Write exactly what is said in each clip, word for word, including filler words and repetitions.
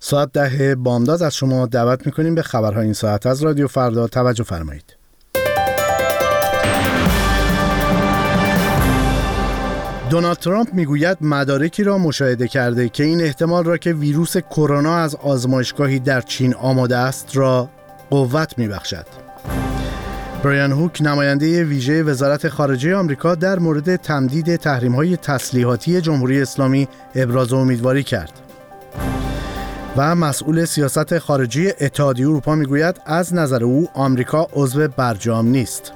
ساعت ده بامداد از شما دعوت میکنیم به خبرهای این ساعت از رادیو فردا. توجه فرمایید. دونالد ترامپ میگوید مدارکی را مشاهده کرده که این احتمال را که ویروس کرونا از آزمایشگاهی در چین آماده است را قوت میبخشد. برایان هوک نماینده ویژه وزارت خارجه آمریکا در مورد تمدید تحریم‌های تسلیحاتی جمهوری اسلامی ابراز امیدواری کرد. و مسئول سیاست خارجی اتحادیه اروپا میگوید از نظر او آمریکا عضو برجام نیست.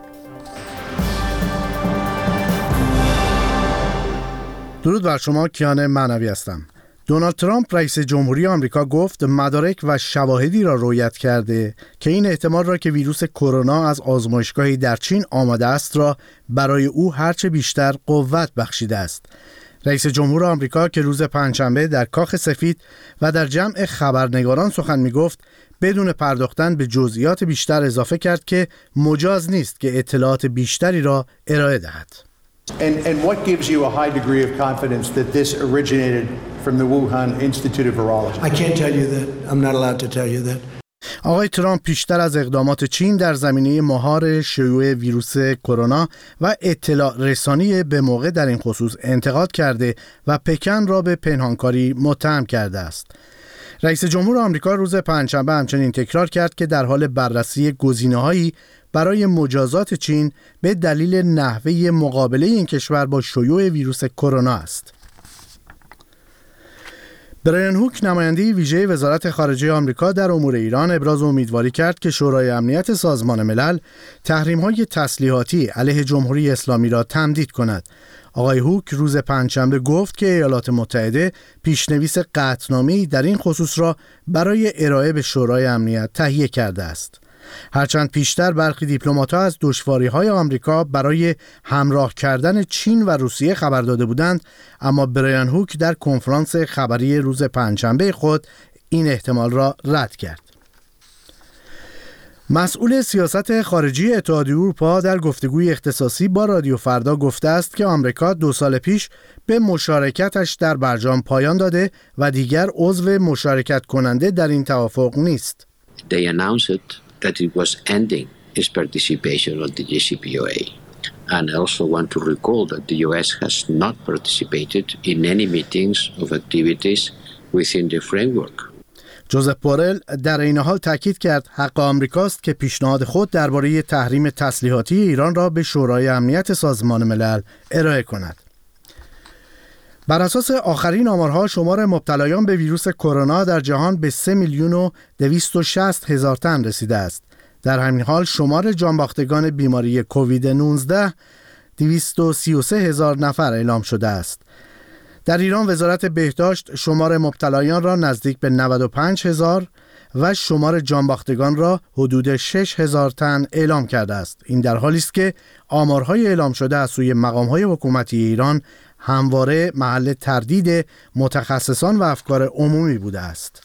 درود بر شما، کیان معنوی هستم. دونالد ترامپ رئیس جمهوری آمریکا گفت مدارک و شواهدی را رویت کرده که این احتمال را که ویروس کرونا از آزمایشگاهی در چین آماده است را برای او هرچه بیشتر قوت بخشیده است. رئیس جمهور آمریکا که روز پنجشنبه در کاخ سفید و در جمع خبرنگاران سخن می‌گفت، بدون پرداختن به جزئیات بیشتر اضافه کرد که مجاز نیست که اطلاعات بیشتری را ارائه دهد. And, and what gives you a high degree of confidence that this originated from the Wuhan Institute of Virology? I can't tell you that. I'm not allowed to tell you that. آقای ترامپ پیشتر از اقدامات چین در زمینه مهار شیوع ویروس کرونا و اطلاع رسانی به موقع در این خصوص انتقاد کرده و پکن را به پنهانکاری متهم کرده است. رئیس جمهور آمریکا روز پنجشنبه همچنین تکرار کرد که در حال بررسی گزینه‌هایی برای مجازات چین به دلیل نحوه مقابله این کشور با شیوع ویروس کرونا است. برایان هوک نماینده ویژه وزارت خارجه آمریکا در امور ایران ابراز امیدواری کرد که شورای امنیت سازمان ملل تحریم‌های تسلیحاتی علیه جمهوری اسلامی را تمدید کند. آقای هوک روز پنجشنبه گفت که ایالات متحده پیشنویس قطعنامه‌ای در این خصوص را برای ارائه به شورای امنیت تهیه کرده است. هرچند پیشتر برخی دیپلمات‌ها از دشواری‌های آمریکا برای همراه کردن چین و روسیه خبر داده بودند، اما برایان هوک در کنفرانس خبری روز پنجشنبه خود این احتمال را رد کرد. مسئول سیاست خارجی اتحادیه اروپا در گفتگوی اختصاصی با رادیو فردا گفته است که آمریکا دو سال پیش به مشارکتش در برجام پایان داده و دیگر عضو مشارکت کننده در این توافق نیست. They announced that it was ending its participation on the J C P O A. And I also want to recall that the U S has not participated in any meetings of activities within the framework. جوزف بورل در این حال تاکید کرد حق آمریکاست که پیشنهاد خود درباره تحریم تسلیحاتی ایران را به شورای امنیت سازمان ملل ارائه کند. بر اساس آخرین آمارها شمار مبتلایان به ویروس کرونا در جهان به سه میلیون و دویست و شصت هزار تن رسیده است. در همین حال شمار جانباختگان بیماری کووید نوزده دویست و سی و سه هزار نفر اعلام شده است. در ایران وزارت بهداشت شمار مبتلایان را نزدیک به نود و پنج هزار و شمار جانباختگان را حدود شش هزار تن اعلام کرده است. این در حالی است که آمارهای اعلام شده از سوی مقام‌های حکومتی ایران همواره محل تردید متخصصان و افکار عمومی بوده است.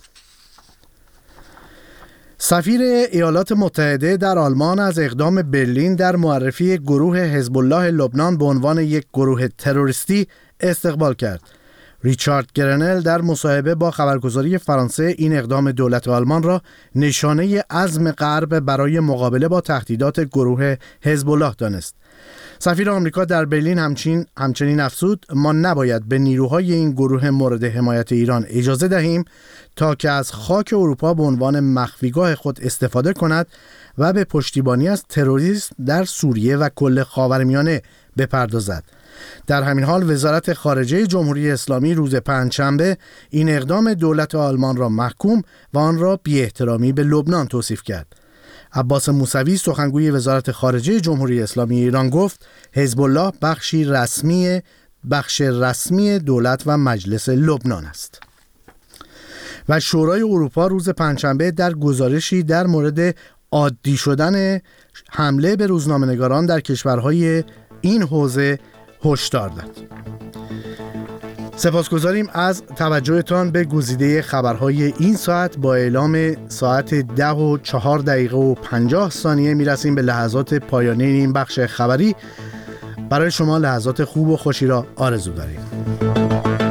سفیر ایالات متحده در آلمان از اقدام برلین در معرفی گروه حزب الله لبنان به عنوان یک گروه تروریستی استقبال کرد. ریچارد گرنل در مصاحبه با خبرگزاری فرانسه این اقدام دولت آلمان را نشانه عزم غرب برای مقابله با تهدیدات گروه حزب الله دانست. سفیر آمریکا در برلین همچنین همچنین افزود ما نباید به نیروهای این گروه مورد حمایت ایران اجازه دهیم تا که از خاک اروپا به عنوان مخفیگاه خود استفاده کند و به پشتیبانی از تروریسم در سوریه و کل خاورمیانه بپردازد. در همین حال وزارت خارجه جمهوری اسلامی روز پنجشنبه این اقدام دولت آلمان را محکوم و آن را بی‌احترامی به لبنان توصیف کرد. عباس موسوی سخنگوی وزارت خارجه جمهوری اسلامی ایران گفت حزب الله بخشی رسمی بخش رسمی دولت و مجلس لبنان است. و شورای اروپا روز پنجشنبه در گزارشی در مورد عادی شدن حمله به روزنامه‌نگاران در کشورهای این حوزه هشدار داد. سپاسگزاریم از توجهتان به گزیده خبرهای این ساعت. با اعلام ساعت ده و چهار دقیقه و پنجاه ثانیه میرسیم به لحظات پایانی این بخش خبری. برای شما لحظات خوب و خوشی را آرزو داریم.